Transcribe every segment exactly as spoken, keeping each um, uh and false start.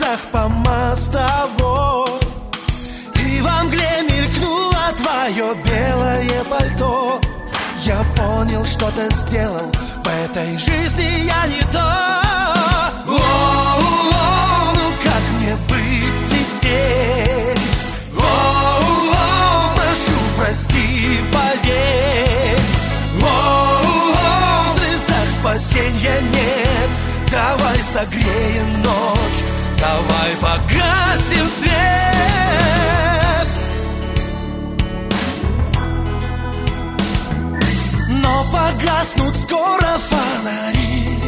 шагах по мостовой, и во мгле мелькнуло твое белое пальто. Я понял, что ты сделал, в этой жизни я не то. О-о-о, ну как мне быть теперь? О-о-о, прошу, прости, поверь. О-о-о, в слезах спасенья нет. Давай согреем ночь, давай погасим свет. Но погаснут скоро фонари,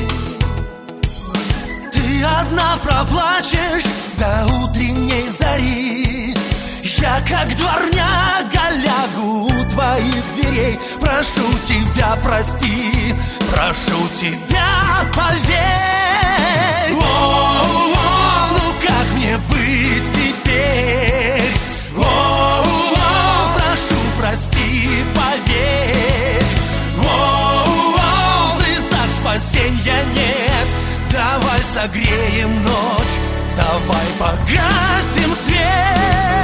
ты одна проплачешь до утренней зари. Я, как дворняга, лягу у твоих дверей. Прошу тебя, прости, прошу тебя, поверь. О-о-о, ну как мне быть теперь? О-о-о, прошу, прости, поверь. О-о-о, в слезах спасенья нет. Давай согреем ночь, давай погасим свет.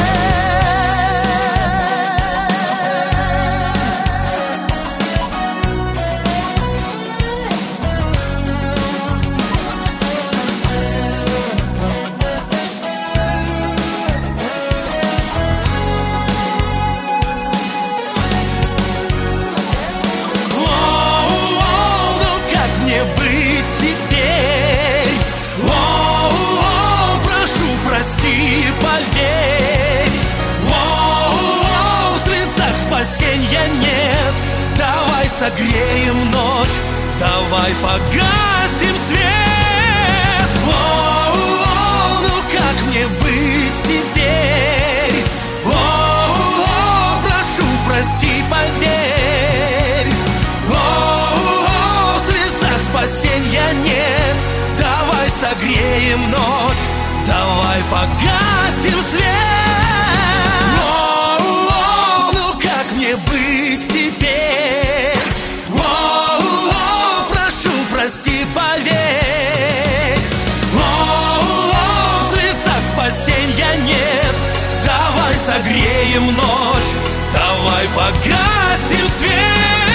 Поверь, о-о-о, в слезах спасенья нет. Давай согреем ночь, давай погасим свет. О-о-о, ну как мне быть теперь? О-о-о, прошу, прости, поверь. О-о-о, в слезах спасенья нет. Давай согреем ночь, давай погасим свет. О-о-о, ну как мне быть теперь? О-о-о, прошу, прости, поверь. О-о-о, в слезах спасенья нет. Давай согреем ночь, давай погасим свет.